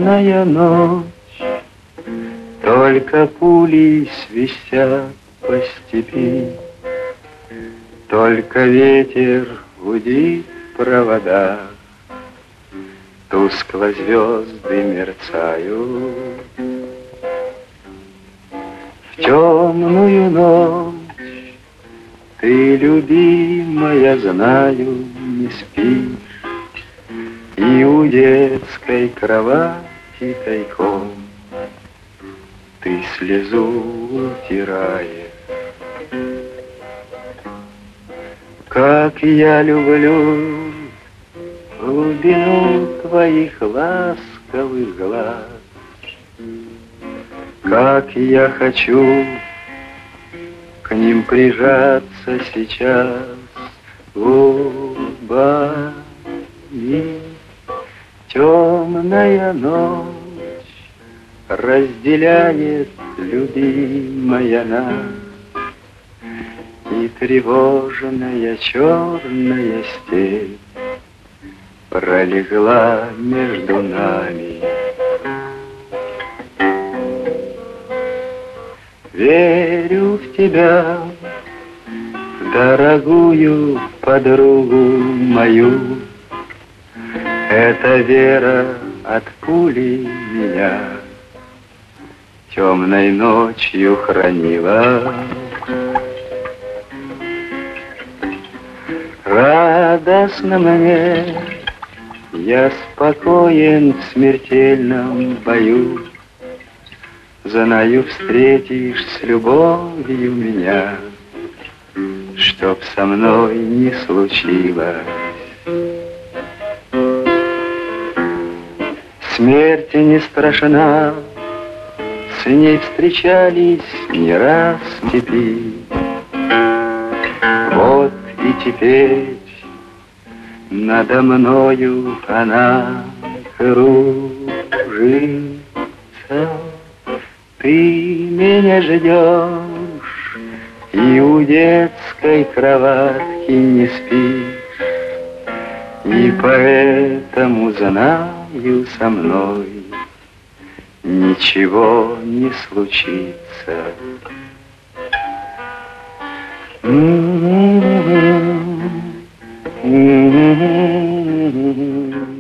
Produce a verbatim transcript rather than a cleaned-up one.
Темная ночь, только пули свистят по степи, только ветер гудит в проводах, тускло звезды мерцают. В темную ночь ты, любимая, знаю, не спишь, и у детской кровати тайком ты слезу утираешь. Как я люблю глубину твоих ласковых глаз, как я хочу к ним прижаться сейчас губами. Темная ночь разделяет, любимая, нас, и тревожная черная степь пролегла между нами. Верю в тебя, дорогую подругу мою. Эта вера от пули меня темной ночью хранила. Радостно мне, я спокоен в смертельном бою. Знаю, встретишь с любовью меня, чтоб со мной не случилось. Смерти не страшна, с ней встречались не раз в степи. Вот и теперь надо мною она кружится. Ты меня ждешь и у детской кроватки не спишь, и поэтому знаю, со мной ничего не случится. Mm-hmm. Mm-hmm.